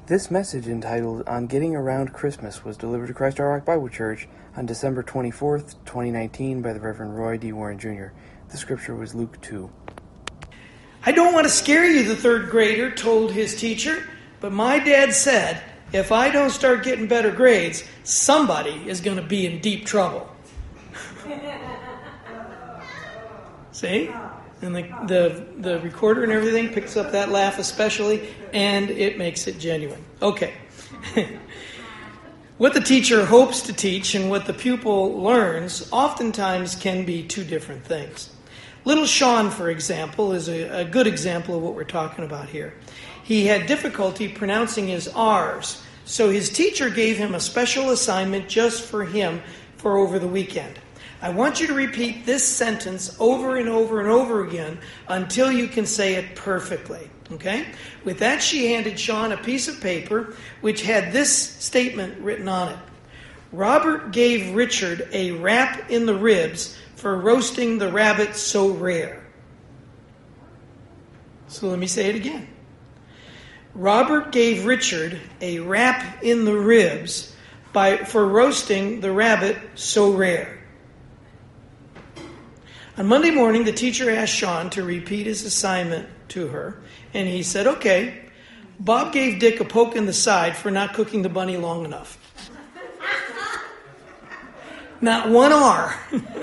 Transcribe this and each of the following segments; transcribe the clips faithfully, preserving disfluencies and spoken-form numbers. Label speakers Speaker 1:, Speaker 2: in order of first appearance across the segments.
Speaker 1: This message, entitled On Getting Around Christmas, was delivered to Christ Our Rock Bible Church on December twenty-fourth, twenty nineteen by the Reverend Roy D. Warren Junior The scripture was Luke two.
Speaker 2: I don't want to scare you, the third grader told his teacher, but my dad said, if I don't start getting better grades, somebody is going to be in deep trouble. See? And the, the the recorder and everything picks up that laugh especially, and it makes it genuine. Okay. What the teacher hopes to teach and what the pupil learns oftentimes can be two different things. Little Sean, for example, is a, a good example of what we're talking about here. He had difficulty pronouncing his R's, so his teacher gave him a special assignment just for him for over the weekend. I want you to repeat this sentence over and over and over again until you can say it perfectly. Okay? With that, she handed Sean a piece of paper which had this statement written on it. Robert gave Richard a rap in the ribs for roasting the rabbit so rare. So let me say it again. Robert gave Richard a rap in the ribs by for roasting the rabbit so rare. On Monday morning, the teacher asked Sean to repeat his assignment to her, and he said, okay, Bob gave Dick a poke in the side for not cooking the bunny long enough. Not one R.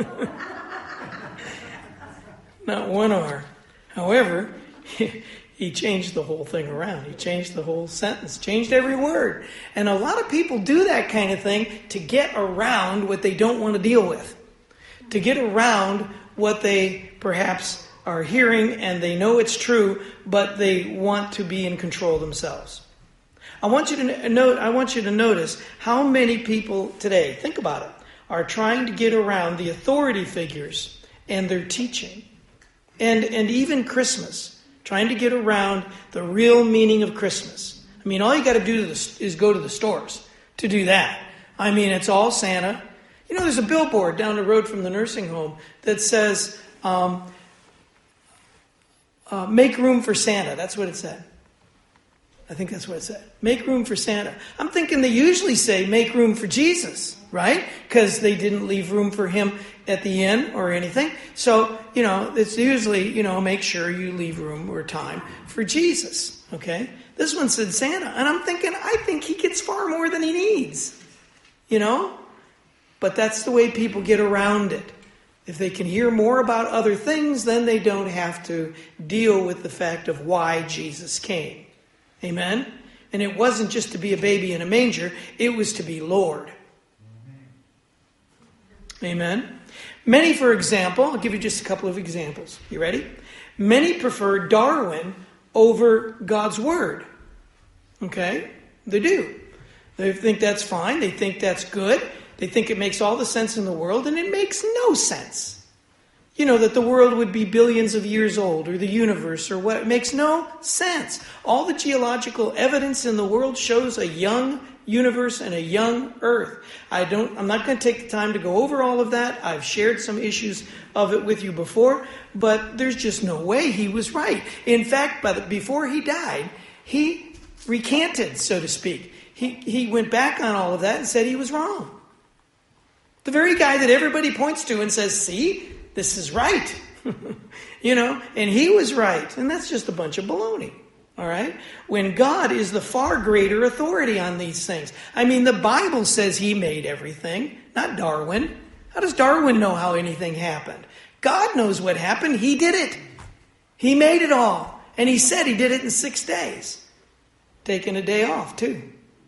Speaker 2: Not one R. However, he changed the whole thing around. He changed the whole sentence, changed every word. And a lot of people do that kind of thing to get around what they don't want to deal with, to get around what they perhaps are hearing and they know it's true, but they want to be in control themselves. I want you to note, I want you to notice how many people today, think about it, are trying to get around the authority figures and their teaching. And and even Christmas, trying to get around the real meaning of Christmas. I mean, all you got to do is go to the stores to do that. I mean, it's all Santa. You know, there's a billboard down the road from the nursing home that says, um, uh, make room for Santa. That's what it said. I think that's what it said. Make room for Santa. I'm thinking they usually say make room for Jesus, right? Because they didn't leave room for him at the inn or anything. So, you know, it's usually, you know, make sure you leave room or time for Jesus, okay? This one said Santa. And I'm thinking, I think he gets far more than he needs, you know? But that's the way people get around it. If they can hear more about other things, then they don't have to deal with the fact of why Jesus came. Amen? And it wasn't just to be a baby in a manger. It was to be Lord. Amen? Many, for example, I'll give you just a couple of examples. You ready? Many prefer Darwin over God's Word. Okay? They do. They think that's fine. They think that's good. They think it makes all the sense in the world, and it makes no sense. You know, that the world would be billions of years old, or the universe, or what. It makes no sense. All the geological evidence in the world shows a young universe and a young earth. I don't, I'm not going to take the time to go over all of that. I've shared some issues of it with you before, but there's just no way he was right. In fact, by the, before he died, he recanted, so to speak. He, he went back on all of that and said he was wrong. The very guy that everybody points to and says, see, this is right. You know, and he was right. And that's just a bunch of baloney. All right? When God is the far greater authority on these things. I mean, the Bible says he made everything, not Darwin. How does Darwin know how anything happened? God knows what happened. He did it. He made it all. And he said he did it in six days. Taking a day off, too.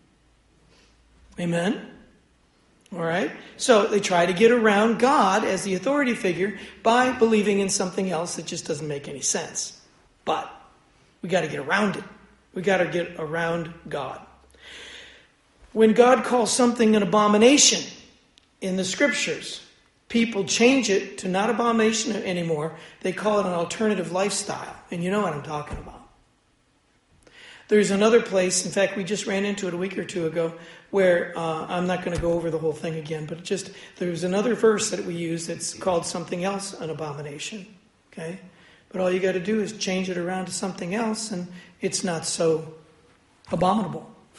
Speaker 2: Amen? All right? So they try to get around God as the authority figure by believing in something else that just doesn't make any sense. But we got to get around it. We got to get around God. When God calls something an abomination in the scriptures, people change it to not abomination anymore. They call it an alternative lifestyle. And you know what I'm talking about. There's another place, in fact, we just ran into it a week or two ago, where uh, I'm not going to go over the whole thing again, but it just there's another verse that we use that's called something else an abomination. Okay? But all you got to do is change it around to something else, and it's not so abominable.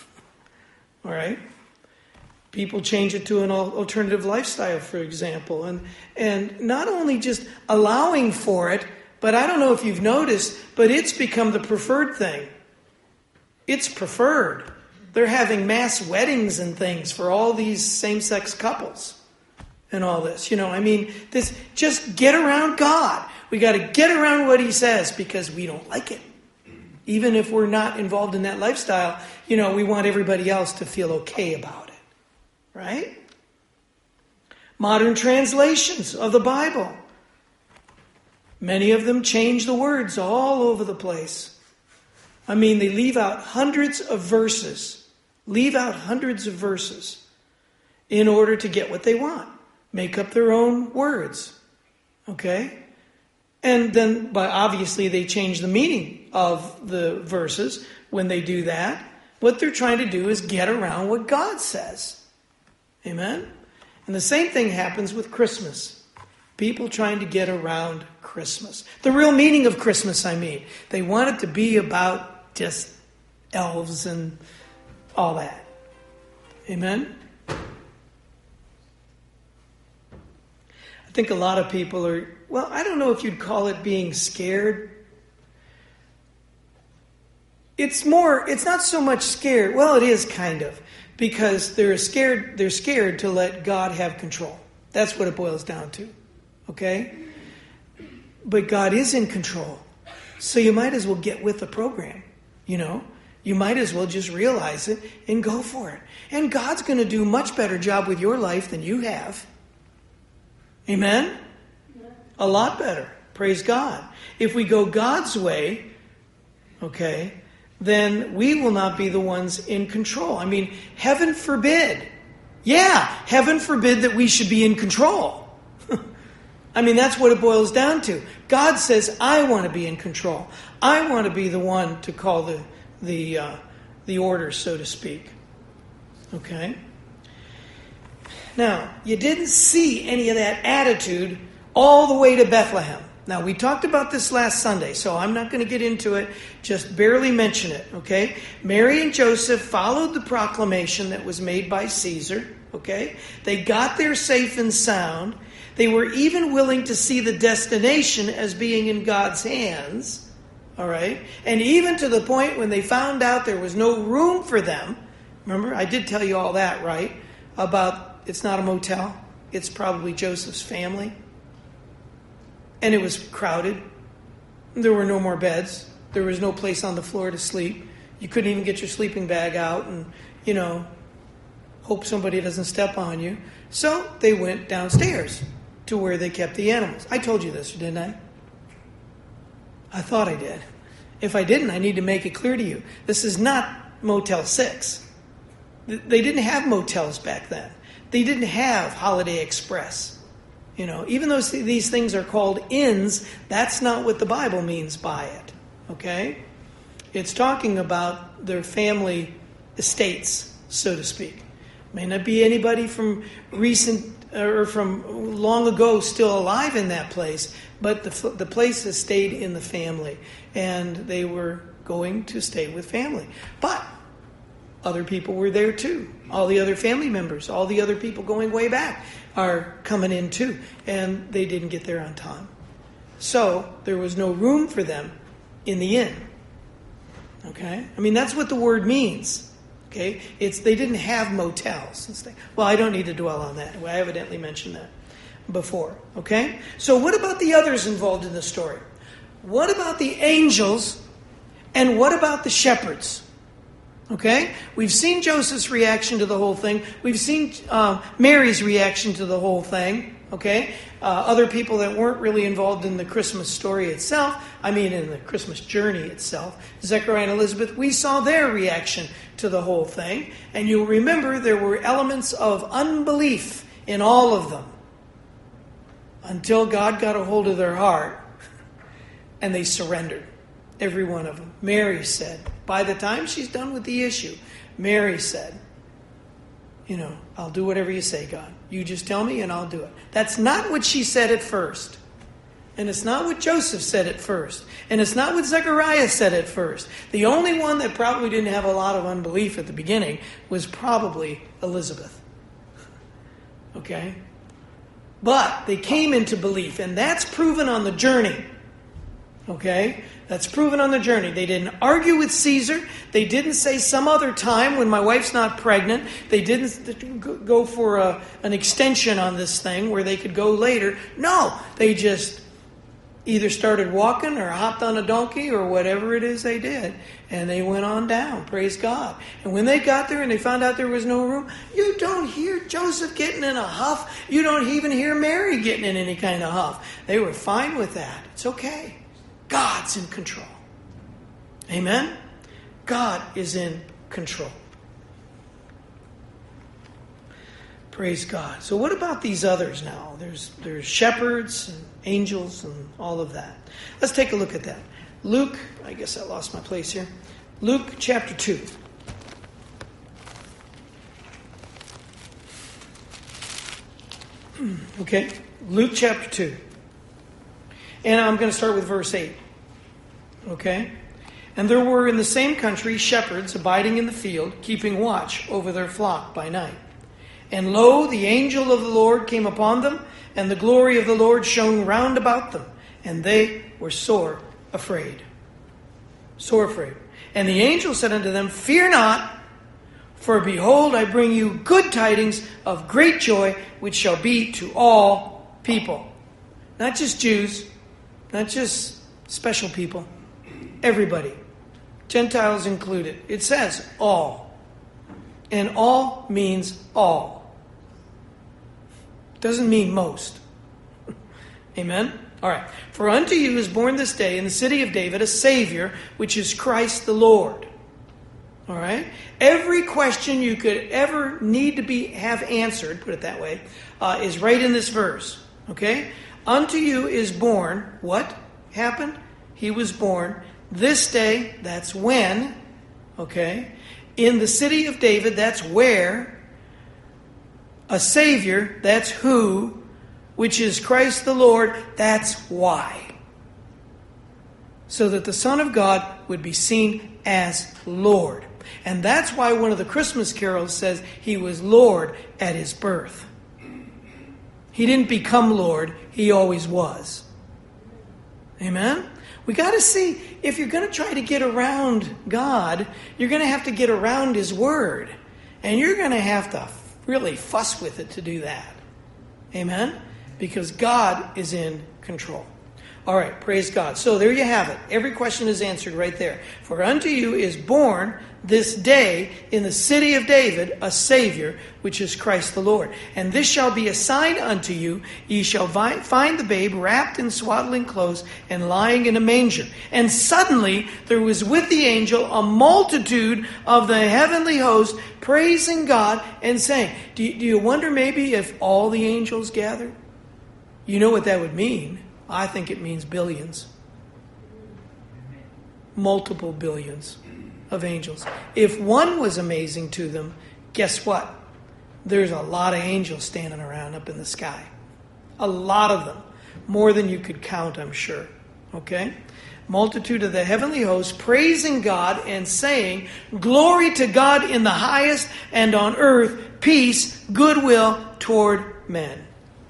Speaker 2: All right? People change it to an alternative lifestyle, for example. And, and not only just allowing for it, but I don't know if you've noticed, but it's become the preferred thing. It's preferred. They're having mass weddings and things for all these same-sex couples and all this. You know, I mean, this just get around God. We got to get around what he says because we don't like it. Even if we're not involved in that lifestyle, you know, we want everybody else to feel okay about it. Right? Modern translations of the Bible. Many of them change the words all over the place. I mean, they leave out hundreds of verses. Leave out hundreds of verses in order to get what they want. Make up their own words. Okay? And then, but obviously they change the meaning of the verses when they do that. What they're trying to do is get around what God says. Amen? And the same thing happens with Christmas. People trying to get around Christmas. The real meaning of Christmas, I mean. They want it to be about just elves and all that. Amen? I think a lot of people are, well, I don't know if you'd call it being scared. It's more, it's not so much scared. Well, it is kind of. Because they're scared, they're scared to let God have control. That's what it boils down to. Okay? But God is in control. So you might as well get with the program. You know? You might as well just realize it and go for it. And God's going to do a much better job with your life than you have. Amen? A lot better. Praise God. If we go God's way, okay, then we will not be the ones in control. I mean, heaven forbid. Yeah, heaven forbid that we should be in control. I mean, that's what it boils down to. God says, I want to be in control. I want to be the one to call the the uh, the orders, so to speak. Okay? Now, you didn't see any of that attitude all the way to Bethlehem. Now, we talked about this last Sunday, so I'm not going to get into it. Just barely mention it, okay? Mary and Joseph followed the proclamation that was made by Caesar, okay? They got there safe and sound. They were even willing to see the destination as being in God's hands, all right? And even to the point when they found out there was no room for them. Remember, I did tell you all that, right? About it's not a motel. It's probably Joseph's family. And it was crowded. There were no more beds. There was no place on the floor to sleep. You couldn't even get your sleeping bag out and, you know, hope somebody doesn't step on you. So they went downstairs to where they kept the animals. I told you this, didn't I? I thought I did. If I didn't, I need to make it clear to you. This is not Motel six. They didn't have motels back then. They didn't have Holiday Express. You know, even though these things are called inns, that's not what the Bible means by it. Okay? It's talking about their family estates, so to speak. May not be anybody from recent or from long ago still alive in that place, but the the place has stayed in the family, and they were going to stay with family. But other people were there too. All the other family members, all the other people going way back are coming in too. And they didn't get there on time. So there was no room for them in the inn. Okay? I mean, that's what the word means. Okay? It's they didn't have motels. Well, I don't need to dwell on that. I evidently mentioned that before. Okay? So what about the others involved in the story? What about the angels? And what about the shepherds? Okay? We've seen Joseph's reaction to the whole thing. We've seen uh, Mary's reaction to the whole thing. Okay? Uh, other people that weren't really involved in the Christmas story itself, I mean in the Christmas journey itself, Zechariah and Elizabeth, we saw their reaction to the whole thing. And you'll remember there were elements of unbelief in all of them until God got a hold of their heart and they surrendered. Every one of them. Mary said, by the time she's done with the issue, Mary said, you know, I'll do whatever you say, God. You just tell me and I'll do it. That's not what she said at first. And it's not what Joseph said at first. And it's not what Zechariah said at first. The only one that probably didn't have a lot of unbelief at the beginning was probably Elizabeth. Okay? But they came into belief, and that's proven on the journey. Okay? That's proven on the journey. They didn't argue with Caesar. They didn't say some other time when my wife's not pregnant. They didn't go for a, an extension on this thing where they could go later. No, they just either started walking or hopped on a donkey or whatever it is they did. And they went on down. Praise God. And when they got there and they found out there was no room, you don't hear Joseph getting in a huff. You don't even hear Mary getting in any kind of huff. They were fine with that. It's okay. God's in control. Amen? God is in control. Praise God. So what about these others now? There's there's shepherds and angels and all of that. Let's take a look at that. Luke, I guess I lost my place here. Luke chapter two. Okay, Luke chapter two. And I'm going to start with verse eight. Okay? And there were in the same country shepherds abiding in the field, keeping watch over their flock by night. And lo, the angel of the Lord came upon them, and the glory of the Lord shone round about them, and they were sore afraid. Sore afraid. And the angel said unto them, Fear not, for behold, I bring you good tidings of great joy, which shall be to all people. Not just Jews, not just special people, everybody. Gentiles included. It says all. And all means all. Doesn't mean most. Amen? All right. For unto you is born this day in the city of David a Savior, which is Christ the Lord. All right? Every question you could ever need to be have answered, put it that way, uh, is right in this verse. Okay? Unto you is born, what happened? He was born this day, that's when, okay? In the city of David, that's where. A Savior, that's who. Which is Christ the Lord, that's why. So that the Son of God would be seen as Lord. And that's why one of the Christmas carols says he was Lord at his birth. He didn't become Lord, he always was. Amen? We got to see, if you're going to try to get around God, you're going to have to get around His Word. And you're going to have to really fuss with it to do that. Amen? Because God is in control. All right, praise God. So there you have it. Every question is answered right there. For unto you is born this day in the city of David a Savior, which is Christ the Lord. And this shall be a sign unto you. Ye shall vi- find the babe wrapped in swaddling clothes and lying in a manger. And suddenly there was with the angel a multitude of the heavenly host praising God and saying, do you, do you wonder maybe if all the angels gathered? You know what that would mean. I think it means billions. Multiple billions of angels. If one was amazing to them, guess what? There's a lot of angels standing around up in the sky. A lot of them. More than you could count, I'm sure. Okay? Multitude of the heavenly hosts praising God and saying, Glory to God in the highest, and on earth peace, goodwill toward men.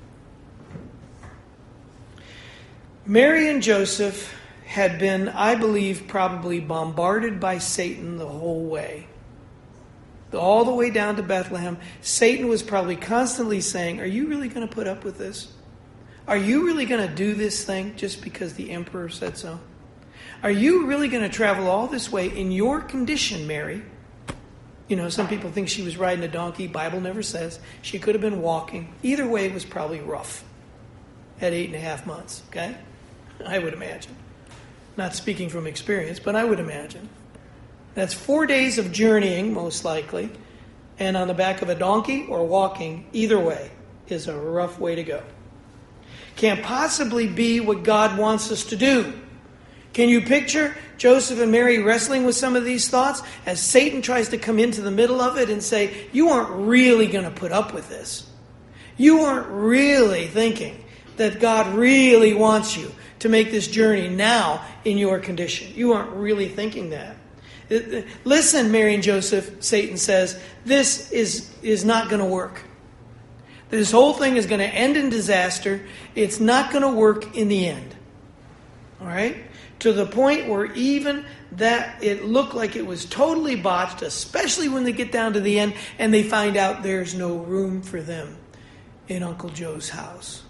Speaker 2: Mary and Joseph had been, I believe, probably bombarded by Satan the whole way. All the way down to Bethlehem, Satan was probably constantly saying, are you really going to put up with this? Are you really going to do this thing just because the emperor said so? Are you really going to travel all this way in your condition, Mary? You know, some people think she was riding a donkey. Bible never says. She could have been walking. Either way, it was probably rough at eight and a half months, okay? I would imagine. Not speaking from experience, but I would imagine. That's four days of journeying, most likely, and on the back of a donkey or walking, either way, is a rough way to go. Can't possibly be what God wants us to do. Can you picture Joseph and Mary wrestling with some of these thoughts as Satan tries to come into the middle of it and say, you aren't really going to put up with this. You aren't really thinking that God really wants you to make this journey now in your condition. You aren't really thinking that. Listen, Mary and Joseph, Satan says, this is, is not going to work. This whole thing is going to end in disaster. It's not going to work in the end. All right? To the point where even that it looked like it was totally botched, especially when they get down to the end and they find out there's no room for them in Uncle Joe's house.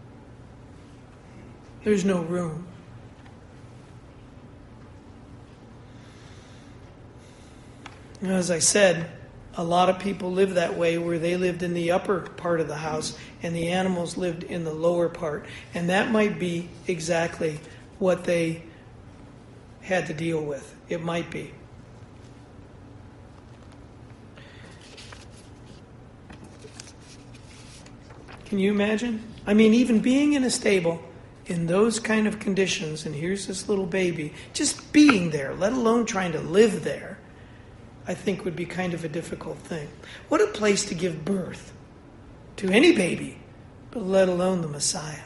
Speaker 2: There's no room. As I said, a lot of people live that way, where they lived in the upper part of the house and the animals lived in the lower part. And that might be exactly what they had to deal with. It might be. Can you imagine? I mean, even being in a stable in those kind of conditions, and here's this little baby, just being there, let alone trying to live there, I think would be kind of a difficult thing. What a place to give birth to any baby, but let alone the Messiah.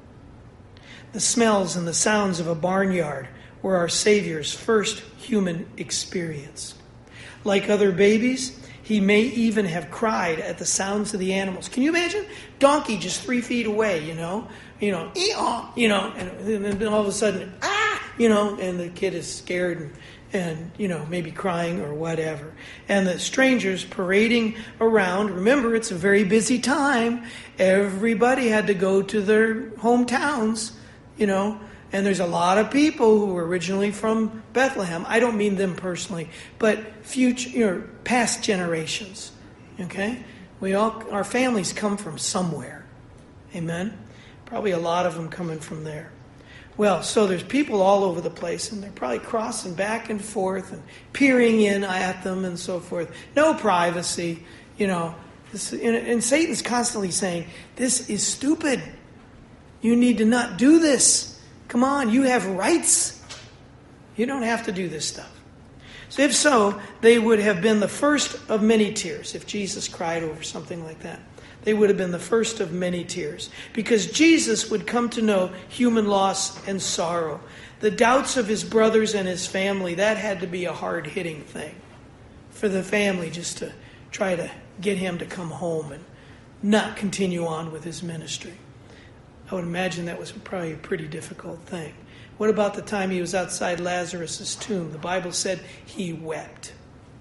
Speaker 2: The smells and the sounds of a barnyard were our Savior's first human experience. Like other babies, he may even have cried at the sounds of the animals. Can you imagine? Donkey just three feet away, you know, you know, ee-aw, you know, and, and then all of a sudden, ah, you know, and the kid is scared and, and, you know, maybe crying or whatever. And the strangers parading around. Remember, it's a very busy time. Everybody had to go to their hometowns, you know, and there's a lot of people who were originally from Bethlehem. I don't mean them personally, but future, you know, past generations. Okay, we all, our families come from somewhere. Amen. Probably a lot of them coming from there. Well, so there's people all over the place, and they're probably crossing back and forth and peering in at them and so forth. No privacy, you know. This, and, and Satan's constantly saying, "This is stupid. You need to not do this. Come on, you have rights. You don't have to do this stuff." So if so, they would have been the first of many tears if Jesus cried over something like that. They would have been the first of many tears, because Jesus would come to know human loss and sorrow. The doubts of his brothers and his family, that had to be a hard-hitting thing for the family, just to try to get him to come home and not continue on with his ministry. I would imagine that was probably a pretty difficult thing. What about the time he was outside Lazarus' tomb? The Bible said he wept.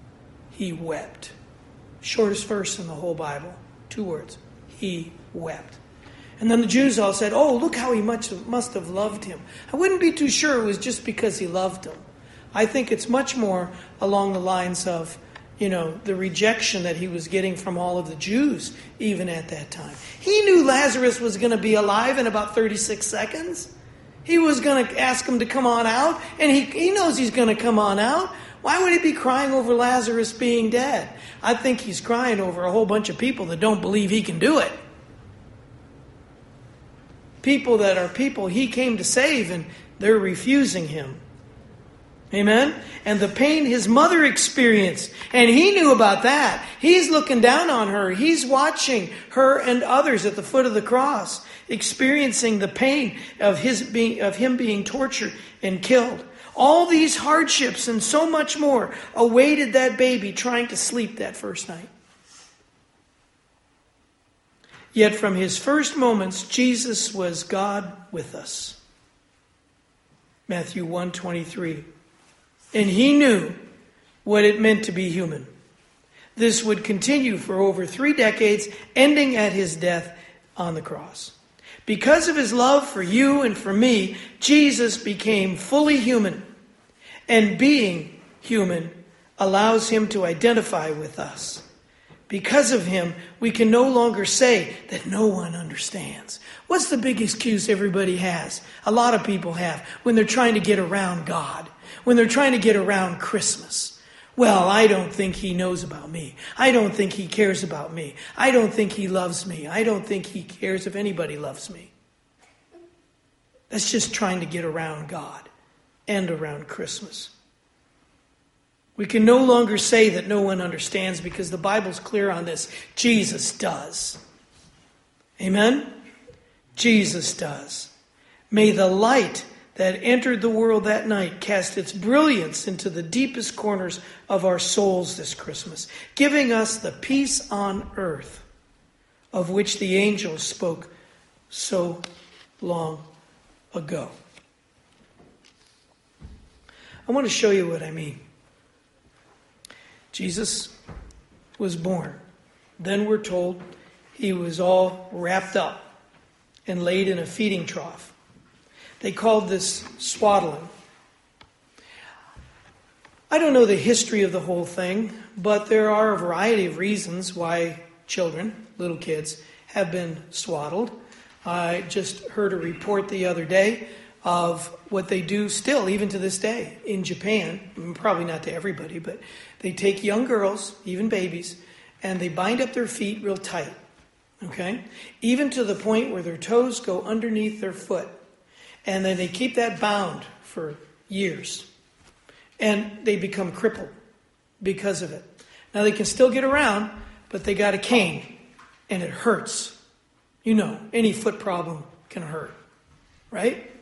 Speaker 2: He wept. Shortest verse in the whole Bible. Two words. He wept. And then the Jews all said, "Oh, look how he much must have loved him." I wouldn't be too sure it was just because he loved him. I think it's much more along the lines of, you know, the rejection that he was getting from all of the Jews even at that time. He knew Lazarus was going to be alive in about thirty-six seconds. He was going to ask him to come on out, and he, he knows he's going to come on out. Why would he be crying over Lazarus being dead? I think he's crying over a whole bunch of people that don't believe he can do it. People that are people he came to save, and they're refusing him. Amen? And the pain his mother experienced. And he knew about that. He's looking down on her. He's watching her and others at the foot of the cross, experiencing the pain of his being, of him being tortured and killed. All these hardships and so much more awaited that baby trying to sleep that first night. Yet from his first moments, Jesus was God with us. Matthew one twenty-three. And he knew what it meant to be human. This would continue for over three decades, ending at his death on the cross. Because of his love for you and for me, Jesus became fully human. And being human allows him to identify with us. Because of him, we can no longer say that no one understands. What's the big excuse everybody has? A lot of people have when they're trying to get around God. When they're trying to get around Christmas. Well, I don't think he knows about me. I don't think he cares about me. I don't think he loves me. I don't think he cares if anybody loves me. That's just trying to get around God and around Christmas. We can no longer say that no one understands, because the Bible's clear on this. Jesus does. Amen? Jesus does. May the light that entered the world that night cast its brilliance into the deepest corners of our souls this Christmas, giving us the peace on earth of which the angels spoke so long ago. I want to show you what I mean. Jesus was born. Then we're told he was all wrapped up and laid in a feeding trough. They called this swaddling. I don't know the history of the whole thing, but there are a variety of reasons why children, little kids, have been swaddled. I just heard a report the other day of what they do still, even to this day, in Japan. Probably not to everybody, but they take young girls, even babies, and they bind up their feet real tight. Okay? Even to the point where their toes go underneath their foot. And then they keep that bound for years. And they become crippled because of it. Now they can still get around, but they got a cane. And it hurts. You know, any foot problem can hurt. Right?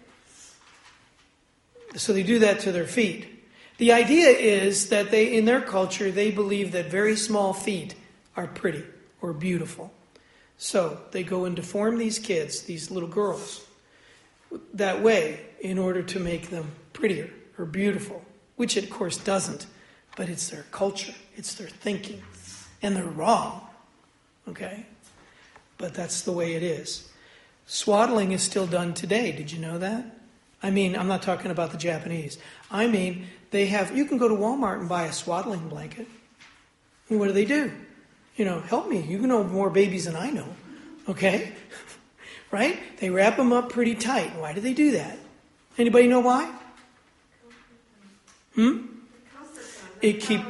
Speaker 2: So they do that to their feet. The idea is that they, in their culture, they believe that very small feet are pretty or beautiful. So they go and deform these kids, these little girls, that way in order to make them prettier or beautiful, which it of course doesn't, but it's their culture, it's their thinking, and they're wrong, okay? But that's the way it is. Swaddling is still done today, did you know that? I mean, I'm not talking about the Japanese. I mean, they have, you can go to Walmart and buy a swaddling blanket. And what do they do? You know, help me, you know more babies than I know, okay? Right? They wrap them up pretty tight. Why do they do that? Anybody know why? Hmm? It keep.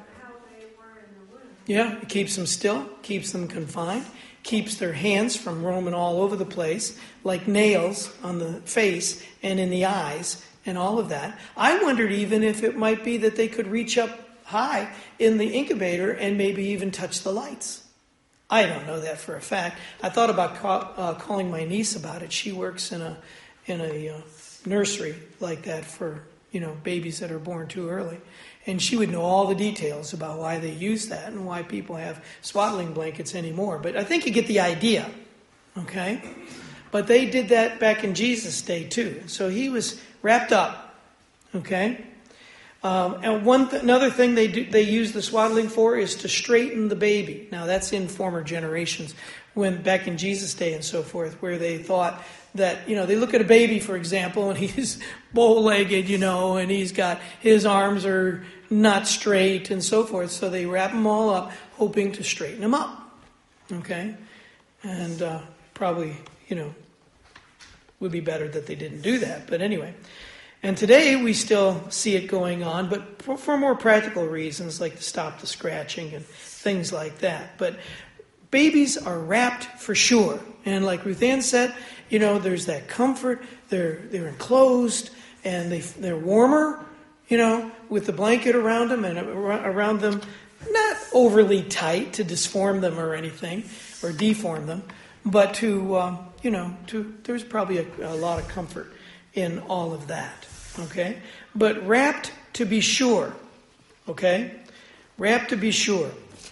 Speaker 2: Yeah, it keeps them still, keeps them confined, keeps their hands from roaming all over the place, like nails on the face and in the eyes and all of that. I wondered even if it might be that they could reach up high in the incubator and maybe even touch the lights. I don't know that for a fact. I thought about call, uh, calling my niece about it. She works in a in a uh, nursery like that for, you know, babies that are born too early. And she would know all the details about why they use that and why people have swaddling blankets anymore. But I think you get the idea, okay? But they did that back in Jesus' day too. So he was wrapped up, okay? Um, and one th- another thing they do, they use the swaddling for is to straighten the baby. Now that's in former generations, when back in Jesus' day and so forth, where they thought that, you know, they look at a baby, for example, and he's bow-legged, you know, and he's got, his arms are not straight and so forth. So they wrap them all up, hoping to straighten them up. Okay? And uh, probably, you know, would be better that they didn't do that. But anyway. And today we still see it going on, but for, for more practical reasons, like to stop the scratching and things like that. But babies are wrapped for sure. And like Ruth Ann said, you know, there's that comfort. They're they're enclosed and they they're warmer, you know, with the blanket around them and around them, not overly tight to disform them or anything or deform them, but to um, you know, to there's probably a, a lot of comfort in all of that. Okay? But wrapped to be sure. Okay? Wrapped to be sure.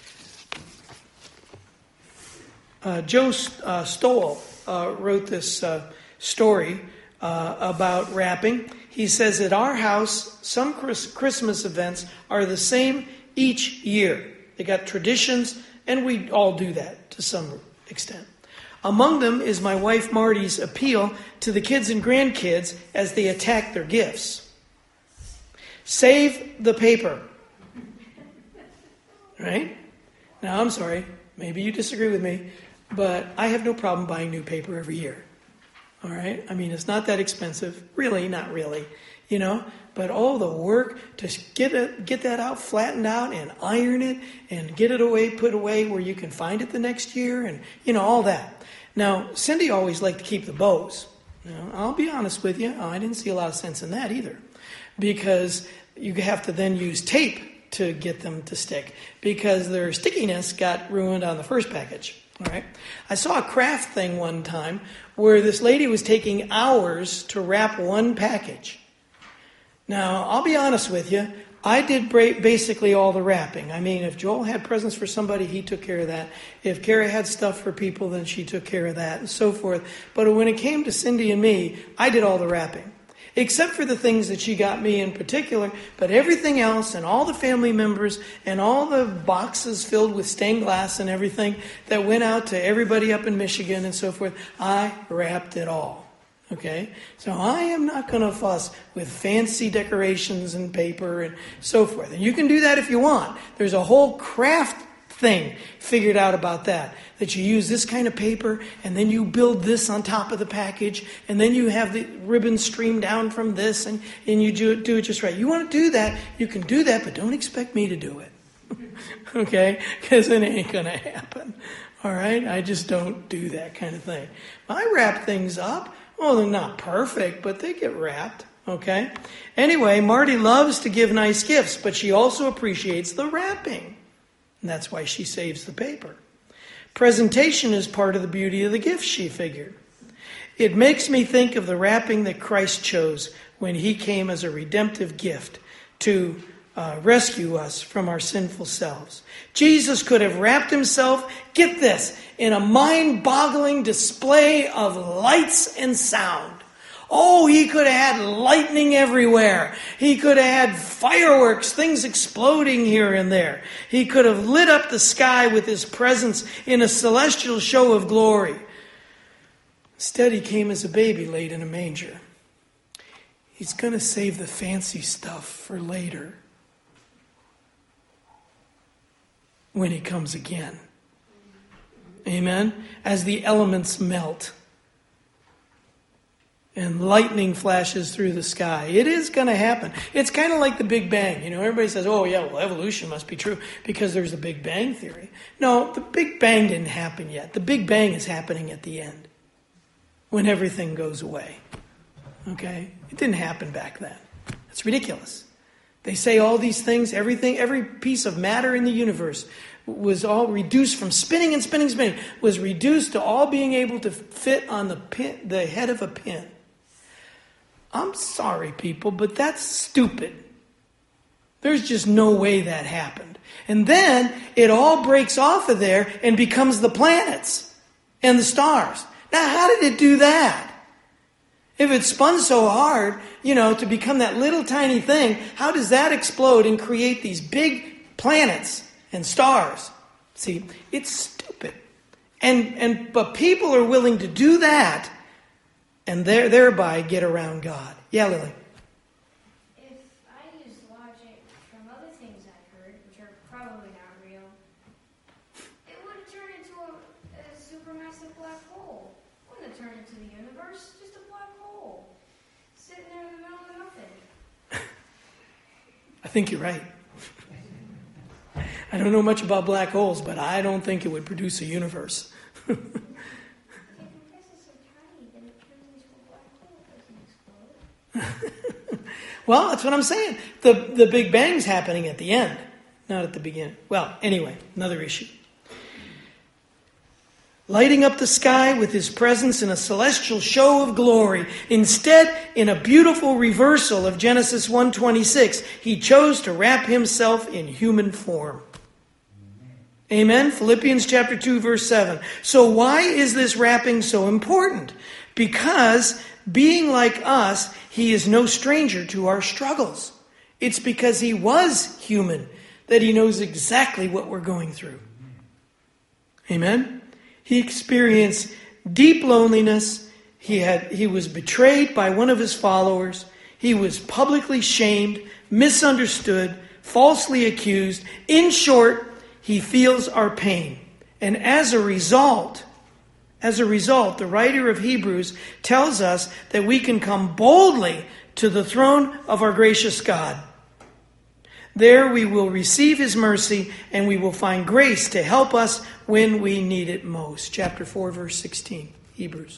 Speaker 2: Uh, Joe uh, Stowell uh, wrote this uh, story uh, about wrapping. He says, at our house, some Chris- Christmas events are the same each year. They got traditions, and we all do that to some extent. Among them is my wife Marty's appeal to the kids and grandkids as they attack their gifts. Save the paper. Right? Now, I'm sorry. Maybe you disagree with me, but I have no problem buying new paper every year. All right? I mean, it's not that expensive. Really, not really. You know? But all the work to get it, get that out, flattened out, and iron it, and get it away, put away where you can find it the next year, and, you know, all that. Now, Cindy always liked to keep the bows. Now, I'll be honest with you, I didn't see a lot of sense in that either. Because you have to then use tape to get them to stick. Because their stickiness got ruined on the first package. All right. I saw a craft thing one time where this lady was taking hours to wrap one package. Now, I'll be honest with you. I did basically all the wrapping. I mean, if Joel had presents for somebody, he took care of that. If Kara had stuff for people, then she took care of that, and so forth. But when it came to Cindy and me, I did all the wrapping. Except for the things that she got me in particular, but everything else and all the family members and all the boxes filled with stained glass and everything that went out to everybody up in Michigan and so forth, I wrapped it all. Okay? So I am not going to fuss with fancy decorations and paper and so forth. And you can do that if you want. There's a whole craft thing figured out about that. That you use this kind of paper, and then you build this on top of the package, and then you have the ribbon stream down from this, and, and you do it, do it just right. You want to do that, you can do that, but don't expect me to do it. Okay? Because it ain't going to happen. All right? I just don't do that kind of thing. I wrap things up. Well, they're not perfect, but they get wrapped. Okay? Anyway, Marty loves to give nice gifts, but she also appreciates the wrapping. And that's why she saves the paper. Presentation is part of the beauty of the gift, she figured. It makes me think of the wrapping that Christ chose when he came as a redemptive gift to uh, rescue us from our sinful selves. Jesus could have wrapped himself, get this, in a mind-boggling display of lights and sound. Oh, he could have had lightning everywhere. He could have had fireworks, things exploding here and there. He could have lit up the sky with his presence in a celestial show of glory. Instead, he came as a baby laid in a manger. He's going to save the fancy stuff for later when he comes again. Amen? As the elements melt and lightning flashes through the sky. It is going to happen. It's kind of like the Big Bang. You know, everybody says, oh, yeah, well, evolution must be true because there's the Big Bang theory. No, the Big Bang didn't happen yet. The Big Bang is happening at the end when everything goes away. Okay? It didn't happen back then. That's ridiculous. They say all these things, everything, every piece of matter in the universe was all reduced from spinning and spinning, spinning, was reduced to all being able to fit on the pin, the head of a pin. I'm sorry, people, but that's stupid. There's just no way that happened. And then it all breaks off of there and becomes the planets and the stars. Now, how did it do that? If it spun so hard, you know, to become that little tiny thing, how does that explode and create these big planets and stars? See, it's stupid. And and but people are willing to do that and there, thereby get around God. Yeah, Lily.
Speaker 3: If I use logic from other things I've heard, which are probably not real, it would turn into a, a supermassive black hole. It wouldn't have turned into the universe, just a black hole. Sitting there in the middle of nothing.
Speaker 2: I think you're right. I don't know much about black holes, but I don't think it would produce a universe. Well, that's what I'm saying. The, the Big Bang's happening at the end, not at the beginning. Well, anyway, another issue. Lighting up the sky with his presence in a celestial show of glory. Instead, in a beautiful reversal of Genesis one twenty-six, he chose to wrap himself in human form. Amen? Philippians chapter two, verse seven. So why is this wrapping so important? Because being like us, he is no stranger to our struggles. It's because he was human that he knows exactly what we're going through. Amen? He experienced deep loneliness. He had he was betrayed by one of his followers. He was publicly shamed, misunderstood, falsely accused. In short, he feels our pain. And as a result, as a result, the writer of Hebrews tells us that we can come boldly to the throne of our gracious God. There we will receive his mercy and we will find grace to help us when we need it most. Chapter four, verse sixteen, Hebrews.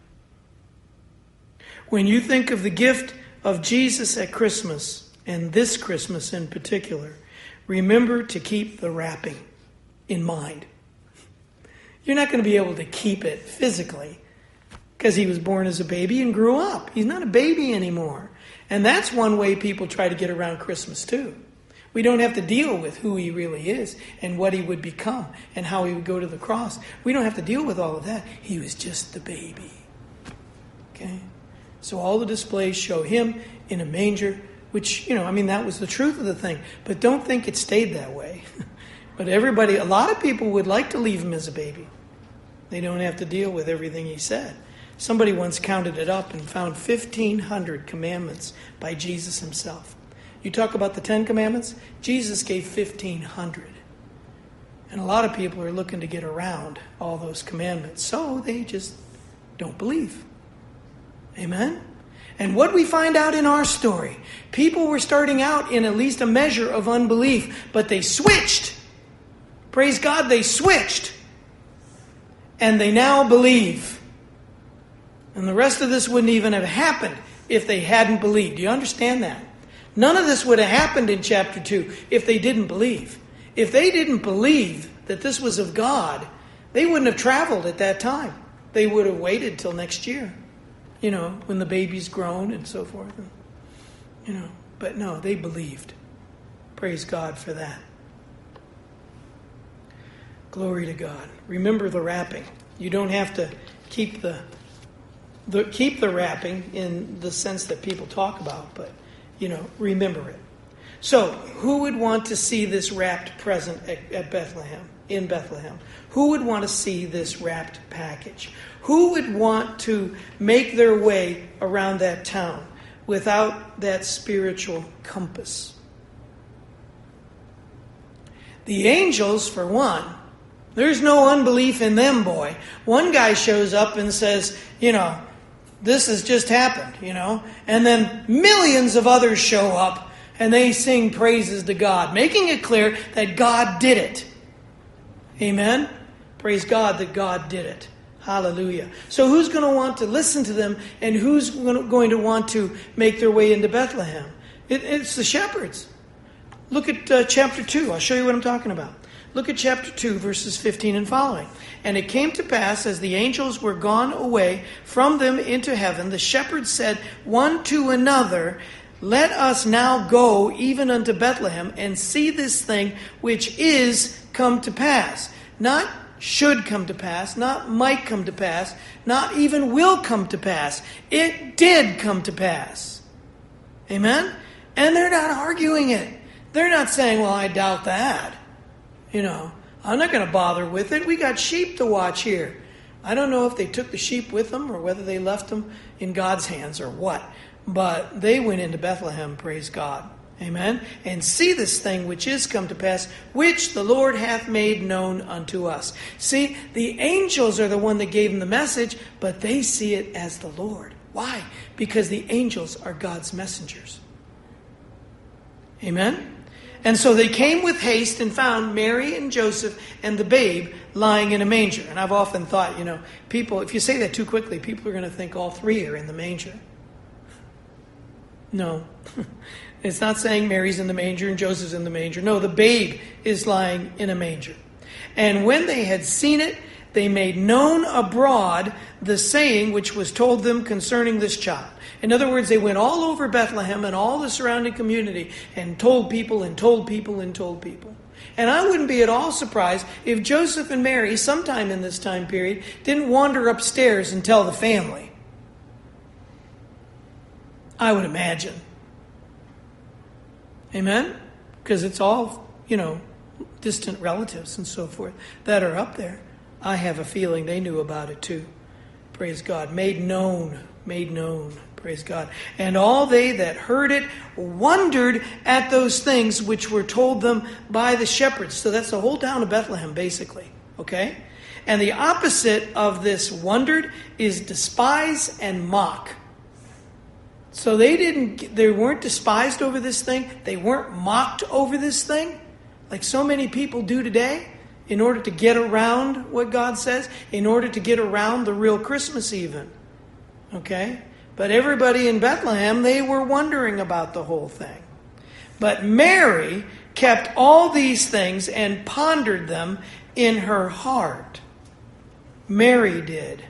Speaker 2: When you think of the gift of Jesus at Christmas, and this Christmas in particular, remember to keep the wrapping in mind. You're not going to be able to keep it physically because he was born as a baby and grew up. He's not a baby anymore. And that's one way people try to get around Christmas too. We don't have to deal with who he really is and what he would become and how he would go to the cross. We don't have to deal with all of that. He was just the baby. Okay? So all the displays show him in a manger, which, you know, I mean, that was the truth of the thing. But don't think it stayed that way. But everybody, a lot of people would like to leave him as a baby. They don't have to deal with everything he said. Somebody once counted it up and found fifteen hundred commandments by Jesus himself. You talk about the Ten Commandments, Jesus gave fifteen hundred. And a lot of people are looking to get around all those commandments, so they just don't believe. Amen? And what we find out in our story, people were starting out in at least a measure of unbelief, but they switched. Praise God, they switched. And they now believe. And the rest of this wouldn't even have happened if they hadn't believed. Do you understand that? None of this would have happened in chapter two if they didn't believe. If they didn't believe that this was of God, they wouldn't have traveled at that time. They would have waited till next year, you know, when the baby's grown and so forth. You know, but no, they believed. Praise God for that. Glory to God. Remember the wrapping. You don't have to keep the, the keep the wrapping in the sense that people talk about, but, you know, remember it. So, who would want to see this wrapped present at, at Bethlehem, in Bethlehem? Who would want to see this wrapped package? Who would want to make their way around that town without that spiritual compass? The angels, for one. There's no unbelief in them, boy. One guy shows up and says, you know, this has just happened, you know. And then millions of others show up and they sing praises to God, making it clear that God did it. Amen? Praise God that God did it. Hallelujah. So who's going to want to listen to them and who's going to want to make their way into Bethlehem? It, it's the shepherds. Look at uh, chapter two. I'll show you what I'm talking about. Look at chapter two, verses fifteen and following. And it came to pass, as the angels were gone away from them into heaven, the shepherds said one to another, let us now go even unto Bethlehem and see this thing which is come to pass. Not should come to pass, not might come to pass, not even will come to pass. It did come to pass. Amen? And they're not arguing it. They're not saying, well, I doubt that. You know, I'm not going to bother with it. We got sheep to watch here. I don't know if they took the sheep with them or whether they left them in God's hands or what. But they went into Bethlehem, praise God. Amen. And see this thing which is come to pass, which the Lord hath made known unto us. See, the angels are the one that gave them the message, but they see it as the Lord. Why? Because the angels are God's messengers. Amen. And so they came with haste and found Mary and Joseph and the babe lying in a manger. And I've often thought, you know, people, if you say that too quickly, people are going to think all three are in the manger. No. It's not saying Mary's in the manger and Joseph's in the manger. No, the babe is lying in a manger. And when they had seen it, they made known abroad the saying which was told them concerning this child. In other words, they went all over Bethlehem and all the surrounding community and told people and told people and told people. And I wouldn't be at all surprised if Joseph and Mary, sometime in this time period, didn't wander upstairs and tell the family. I would imagine. Amen? Because it's all, you know, distant relatives and so forth that are up there. I have a feeling they knew about it too. Praise God. Made known. Made known. Praise God. And all they that heard it wondered at those things which were told them by the shepherds. So that's the whole town of Bethlehem, basically. Okay? And the opposite of this wondered is despise and mock. So they didn't, they weren't despised over this thing. They weren't mocked over this thing, like so many people do today, in order to get around what God says, in order to get around the real Christmas even. Okay? But everybody in Bethlehem, they were wondering about the whole thing. But Mary kept all these things and pondered them in her heart. Mary did.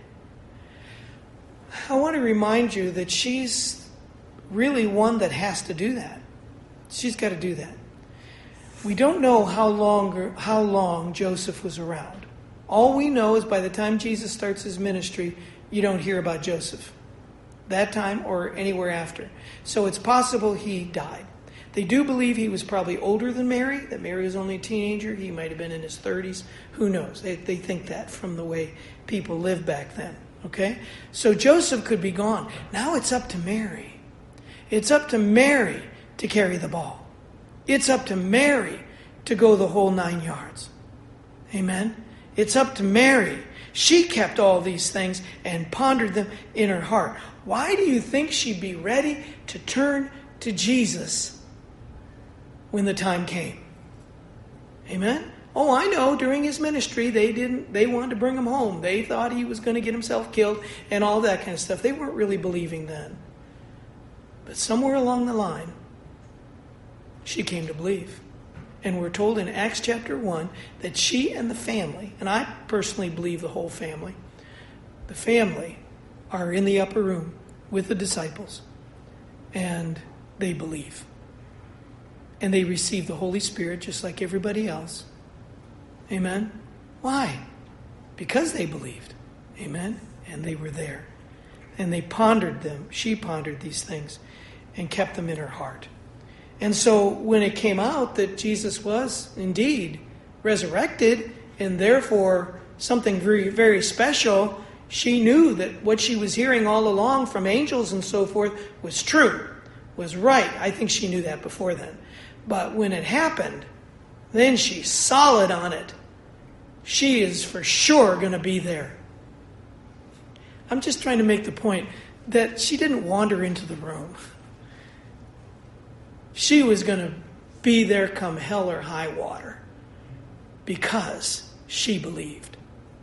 Speaker 2: I want to remind you that she's really one that has to do that. She's got to do that. We don't know how long, how long Joseph was around. All we know is by the time Jesus starts his ministry, you don't hear about Joseph. That time or anywhere after. So it's possible he died. They do believe he was probably older than Mary, that Mary was only a teenager. He might have been in his thirties. Who knows? They, they think that from the way people lived back then. Okay? So Joseph could be gone. Now it's up to Mary. It's up to Mary to carry the ball. It's up to Mary to go the whole nine yards. Amen? It's up to Mary. She kept all these things and pondered them in her heart. Why do you think she'd be ready to turn to Jesus when the time came? Amen? Oh, I know, during his ministry, they didn't. They wanted to bring him home. They thought he was going to get himself killed and all that kind of stuff. They weren't really believing then. But somewhere along the line, she came to believe. And we're told in Acts chapter one that she and the family, and I personally believe the whole family, the family are in the upper room with the disciples. And they believe. And they receive the Holy Spirit just like everybody else. Amen? Why? Because they believed. Amen? And they were there. And they pondered them. She pondered these things and kept them in her heart. And so when it came out that Jesus was indeed resurrected and therefore something very, very special, she knew that what she was hearing all along from angels and so forth was true, was right. I think she knew that before then. But when it happened, then she's solid on it. She is for sure going to be there. I'm just trying to make the point that she didn't wander into the room. She was going to be there come hell or high water because she believed.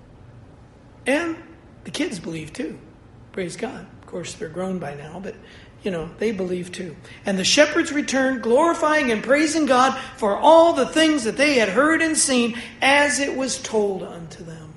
Speaker 2: And the kids believed too. Praise God. Of course, they're grown by now, but, you know, they believed too. And the shepherds returned, glorifying and praising God for all the things that they had heard and seen as it was told unto them.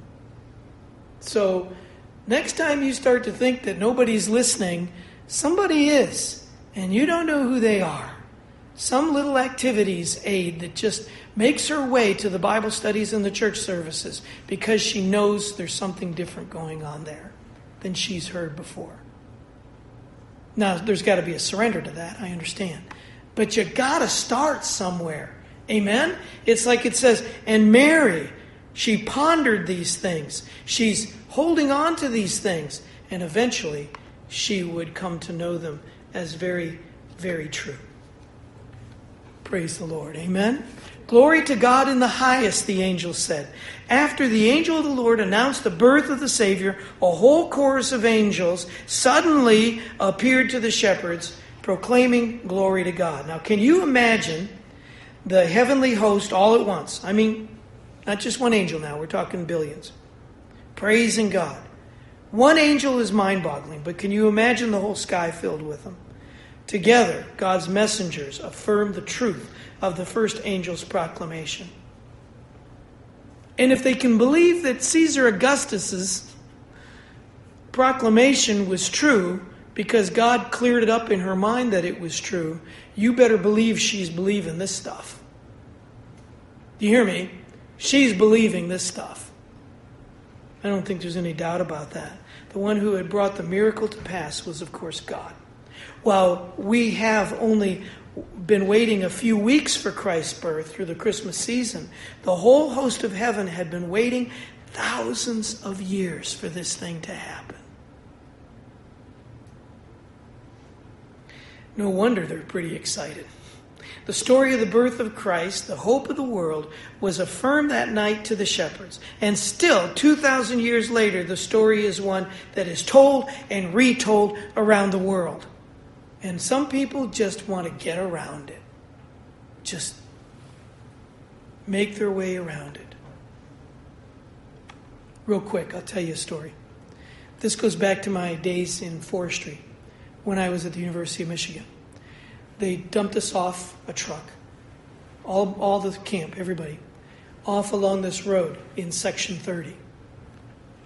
Speaker 2: So, next time you start to think that nobody's listening, somebody is, and you don't know who they are. Some little activities aid that just makes her way to the Bible studies and the church services because she knows there's something different going on there than she's heard before. Now, there's got to be a surrender to that, I understand. But you got to start somewhere. Amen? It's like it says, and Mary, she pondered these things. She's holding on to these things. And eventually, she would come to know them as very, very true. Praise the Lord. Amen. Glory to God in the highest, the angel said. After the angel of the Lord announced the birth of the Savior, a whole chorus of angels suddenly appeared to the shepherds, proclaiming glory to God. Now, can you imagine the heavenly host all at once? I mean, not just one angel now. We're talking billions. Praising God. One angel is mind-boggling, but can you imagine the whole sky filled with them? Together, God's messengers affirm the truth of the first angel's proclamation. And if they can believe that Caesar Augustus's proclamation was true because God cleared it up in her mind that it was true, you better believe she's believing this stuff. Do you hear me? She's believing this stuff. I don't think there's any doubt about that. The one who had brought the miracle to pass was, of course, God. While we have only been waiting a few weeks for Christ's birth through the Christmas season, the whole host of heaven had been waiting thousands of years for this thing to happen. No wonder they're pretty excited. The story of the birth of Christ, the hope of the world, was affirmed that night to the shepherds. And still, two thousand years later, the story is one that is told and retold around the world. And some people just want to get around it. Just make their way around it. Real quick, I'll tell you a story. This goes back to my days in forestry when I was at the University of Michigan. They dumped us off a truck, all, all the camp, everybody, off along this road in Section thirty.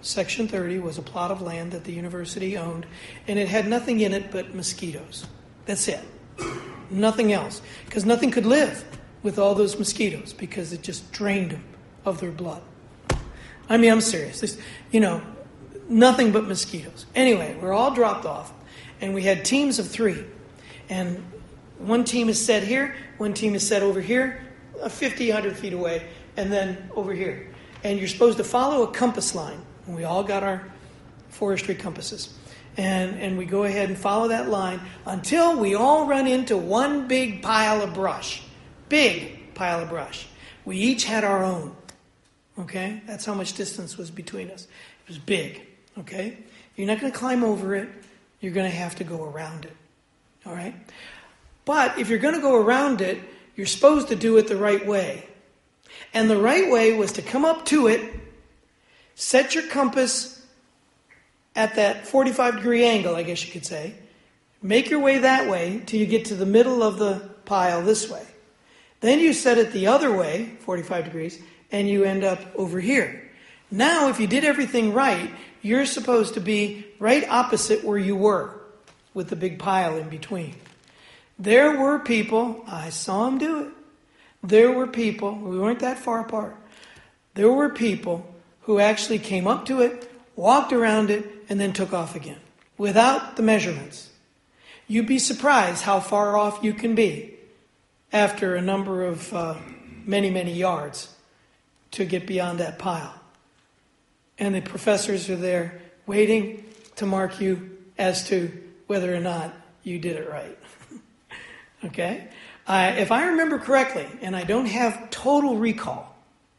Speaker 2: Section thirty was a plot of land that the university owned, and it had nothing in it but mosquitoes. That's it. Nothing else. Because nothing could live with all those mosquitoes because it just drained them of their blood. I mean, I'm serious. This, you know, nothing but mosquitoes. Anyway, we're all dropped off, and we had teams of three. And one team is set here, one team is set over here, fifty, one hundred feet away, and then over here. And you're supposed to follow a compass line. And we all got our forestry compasses. And, and we go ahead and follow that line until we all run into one big pile of brush. Big pile of brush. We each had our own. Okay? That's how much distance was between us. It was big. Okay? You're not going to climb over it. You're going to have to go around it. All right? But if you're going to go around it, you're supposed to do it the right way. And the right way was to come up to it, set your compass at that forty-five degree angle, I guess you could say. Make your way that way till you get to the middle of the pile this way. Then you set it the other way, forty-five degrees, and you end up over here. Now, if you did everything right, you're supposed to be right opposite where you were, with the big pile in between. There were people, I saw them do it. There were people, we weren't that far apart. There were people who actually came up to it, walked around it, and then took off again without the measurements. You'd be surprised how far off you can be after a number of uh, many, many yards to get beyond that pile. And the professors are there waiting to mark you as to whether or not you did it right. Okay? Uh, if I remember correctly, and I don't have total recall,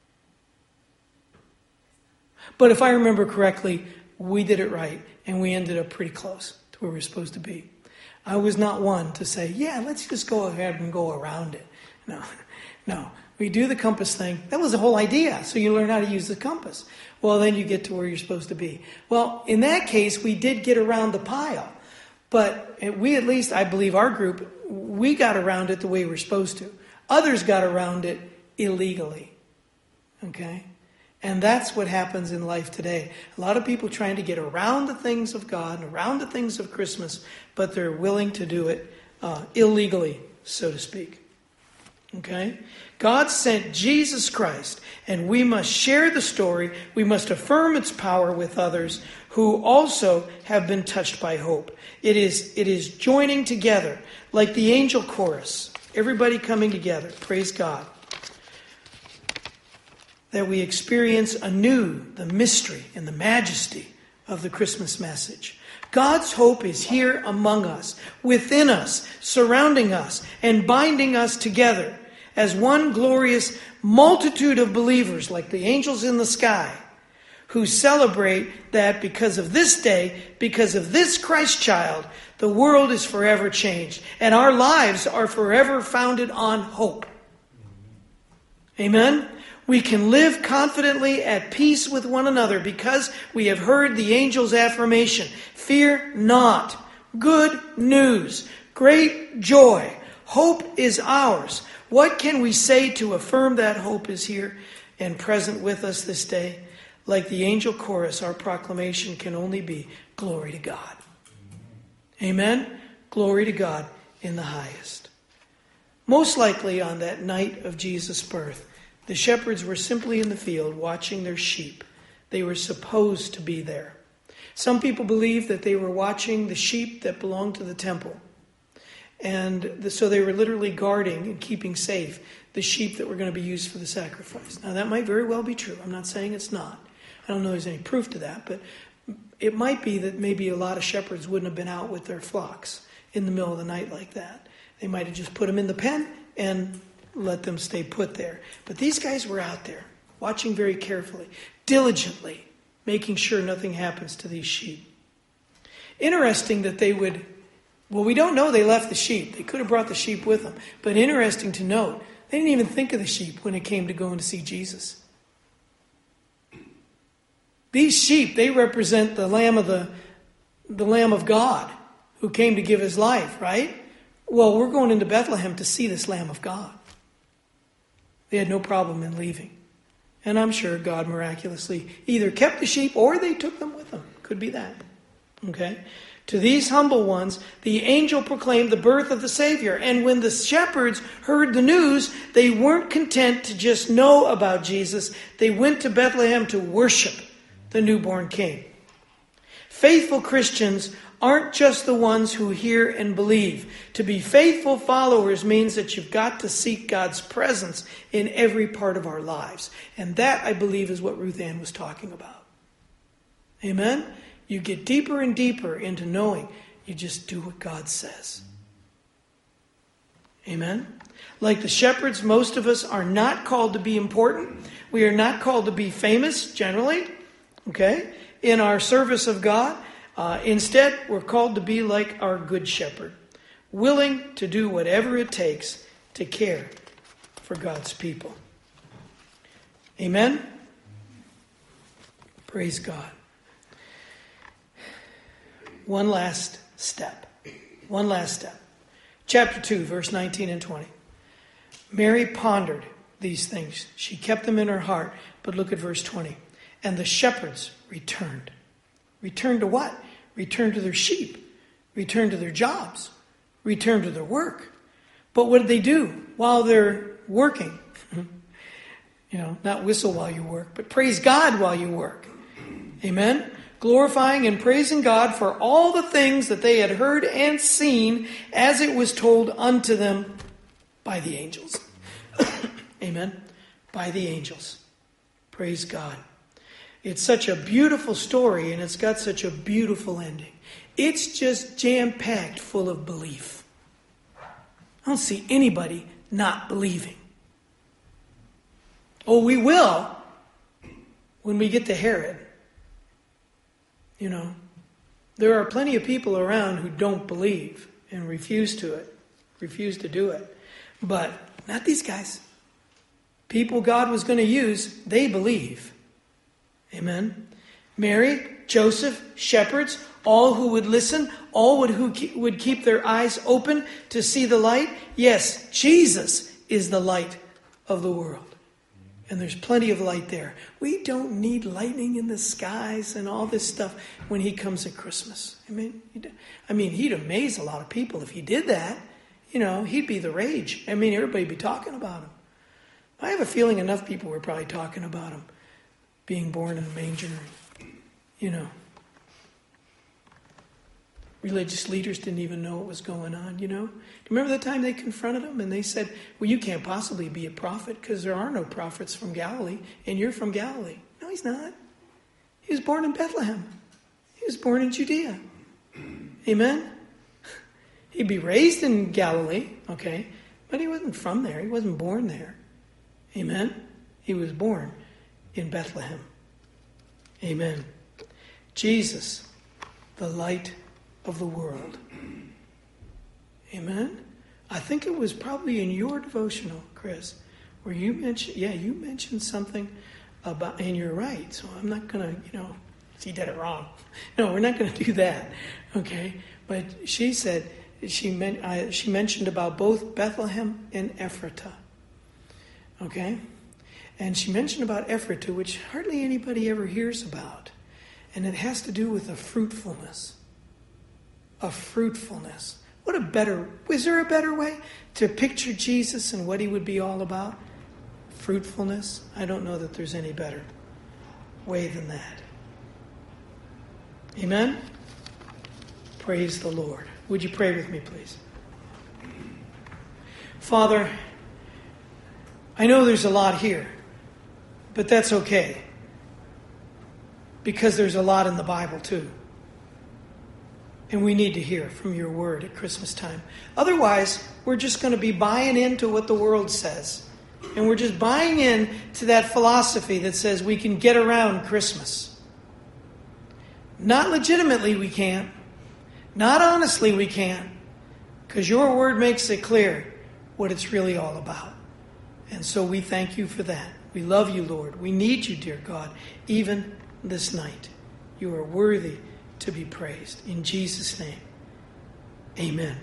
Speaker 2: but if I remember correctly, we did it right, and we ended up pretty close to where we were supposed to be. I was not one to say, yeah, let's just go ahead and go around it. No, no. We do the compass thing. That was the whole idea, so you learn how to use the compass. Well, then you get to where you're supposed to be. Well, in that case, we did get around the pile. But we, at least, I believe our group, we got around it the way we're supposed to. Others got around it illegally. Okay? And that's what happens in life today. A lot of people trying to get around the things of God and around the things of Christmas, but they're willing to do it uh, illegally, so to speak. Okay? God sent Jesus Christ, and we must share the story. We must affirm its power with others who also have been touched by hope. It is, it is joining together like the angel chorus. Everybody coming together. Praise God. That we experience anew the mystery and the majesty of the Christmas message. God's hope is here among us, within us, surrounding us, and binding us together as one glorious multitude of believers, like the angels in the sky, who celebrate that because of this day, because of this Christ child, the world is forever changed, and our lives are forever founded on hope. Amen? We can live confidently at peace with one another because we have heard the angel's affirmation. Fear not. Good news. Great joy. Hope is ours. What can we say to affirm that hope is here and present with us this day? Like the angel chorus, our proclamation can only be glory to God. Amen? Glory to God in the highest. Most likely on that night of Jesus' birth, the shepherds were simply in the field watching their sheep. They were supposed to be there. Some people believe that they were watching the sheep that belonged to the temple. And the, so they were literally guarding and keeping safe the sheep that were going to be used for the sacrifice. Now that might very well be true. I'm not saying it's not. I don't know if there's any proof to that. But it might be that maybe a lot of shepherds wouldn't have been out with their flocks in the middle of the night like that. They might have just put them in the pen and let them stay put there. But these guys were out there, watching very carefully, diligently, making sure nothing happens to these sheep. Interesting that they would, well, we don't know they left the sheep. They could have brought the sheep with them. But interesting to note, they didn't even think of the sheep when it came to going to see Jesus. These sheep, they represent the Lamb of the, the Lamb of God who came to give his life, right? Well, we're going into Bethlehem to see this Lamb of God. They had no problem in leaving. And I'm sure God miraculously either kept the sheep or they took them with them. Could be that. Okay? To these humble ones, the angel proclaimed the birth of the Savior. And when the shepherds heard the news, they weren't content to just know about Jesus. They went to Bethlehem to worship the newborn King. Faithful Christians aren't just the ones who hear and believe. To be faithful followers means that you've got to seek God's presence in every part of our lives. And that, I believe, is what Ruth Ann was talking about. Amen? You get deeper and deeper into knowing you just do what God says. Amen? Like the shepherds, most of us are not called to be important. We are not called to be famous, generally, okay, in our service of God. Uh, instead, we're called to be like our good shepherd, willing to do whatever it takes to care for God's people. Amen? Praise God. One last step. One last step. Chapter two, verse nineteen and twenty. Mary pondered these things. She kept them in her heart. But look at verse twenty. And the shepherds returned. Returned to what? Returned to their sheep. Returned to their jobs. Returned to their work. But what did they do while they're working? You know, not whistle while you work, but praise God while you work. Amen? Glorifying and praising God for all the things that they had heard and seen as it was told unto them by the angels. Amen? By the angels. Praise God. It's such a beautiful story, and it's got such a beautiful ending. It's just jam-packed full of belief. I don't see anybody not believing. Oh, we will when we get to Herod. You know, there are plenty of people around who don't believe and refuse to it, refuse to do it. But not these guys. People God was going to use, they believe. Amen. Mary, Joseph, shepherds, all who would listen, all would who keep, would keep their eyes open to see the light. Yes, Jesus is the light of the world. And there's plenty of light there. We don't need lightning in the skies and all this stuff when he comes at Christmas. I mean, I mean, he'd amaze a lot of people if he did that. You know, he'd be the rage. I mean, everybody'd be talking about him. I have a feeling enough people were probably talking about him being born in a manger. You know, religious leaders didn't even know what was going on, you know. Do you remember the time they confronted him and they said, well, you can't possibly be a prophet because there are no prophets from Galilee and you're from Galilee. No, he's not. He was born in Bethlehem. He was born in Judea. Amen? He'd be raised in Galilee, okay, but he wasn't from there. He wasn't born there. Amen? He was born in Bethlehem. Amen. Jesus, the light of the world. Amen? I think it was probably in your devotional, Chris, where you mentioned, yeah, you mentioned something about, and you're right, so I'm not going to, you know, she did it wrong. No, we're not going to do that, okay? But she said, she, meant, uh, she mentioned about both Bethlehem and Ephratah, okay? And she mentioned about Ephratah, which hardly anybody ever hears about, and it has to do with a fruitfulness. A fruitfulness. What a better, is there a better way to picture Jesus and what he would be all about? Fruitfulness. I don't know that there's any better way than that. Amen? Praise the Lord. Would you pray with me, please? Father, I know there's a lot here, but that's okay. Because there's a lot in the Bible too. And we need to hear from your word at Christmas time. Otherwise, we're just going to be buying into what the world says. And we're just buying in to that philosophy that says we can get around Christmas. Not legitimately we can't. Not honestly we can't. Because your word makes it clear what it's really all about. And so we thank you for that. We love you, Lord. We need you, dear God, even this night. You are worthy to be praised. In Jesus' name, amen.